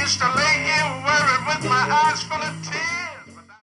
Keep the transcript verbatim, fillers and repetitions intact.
used to lay here worried with my eyes full of